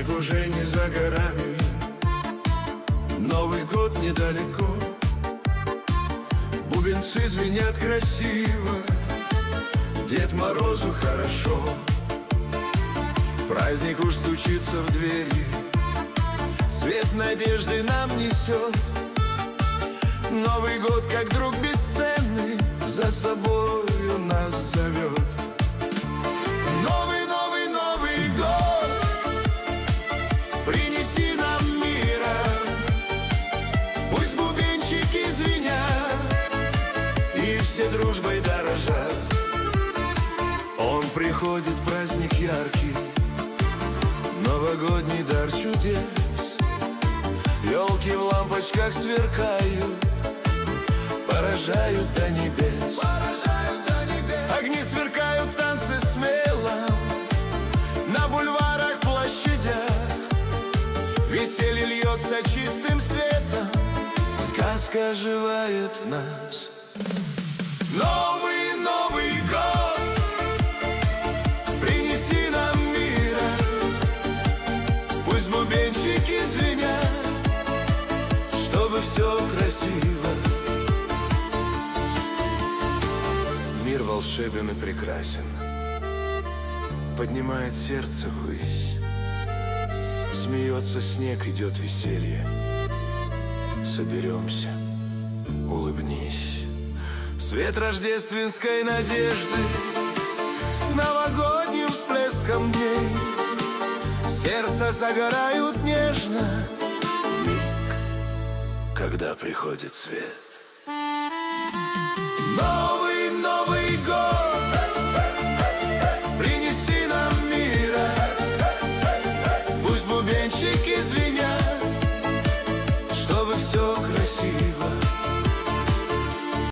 Праздник уже не за горами, Новый год недалеко. Бубенцы звенят красиво, Дед Морозу хорошо. Праздник уж стучится в двери, свет надежды нам несет. Новый год, как друг бесценный, за собою нас зовет. Новый, новый, Новый год, принеси нам мира. Пусть бубенчики звенят и все дружбой дорожат. Он приходит, праздник яркий, новогодний дар чудес. Елки в лампочках сверкают, поражают до небес. Огни сверкают в танце смело, на бульварах, площадях. Веселье льется чистым светом, сказка оживает в нас. Новый, Новый год, принеси нам мира. Пусть бубенчики звенят, чтобы все красиво. Мир волшебен и прекрасен, поднимает сердце ввысь. Смеется снег, идет веселье. Соберемся, улыбнись. Свет рождественской надежды с новогодним всплеском дней. Сердца загорают нежно в миг, когда приходит свет. Новый, Новый год, принеси нам мира. Пусть бубенчики звенят, чтобы все красиво.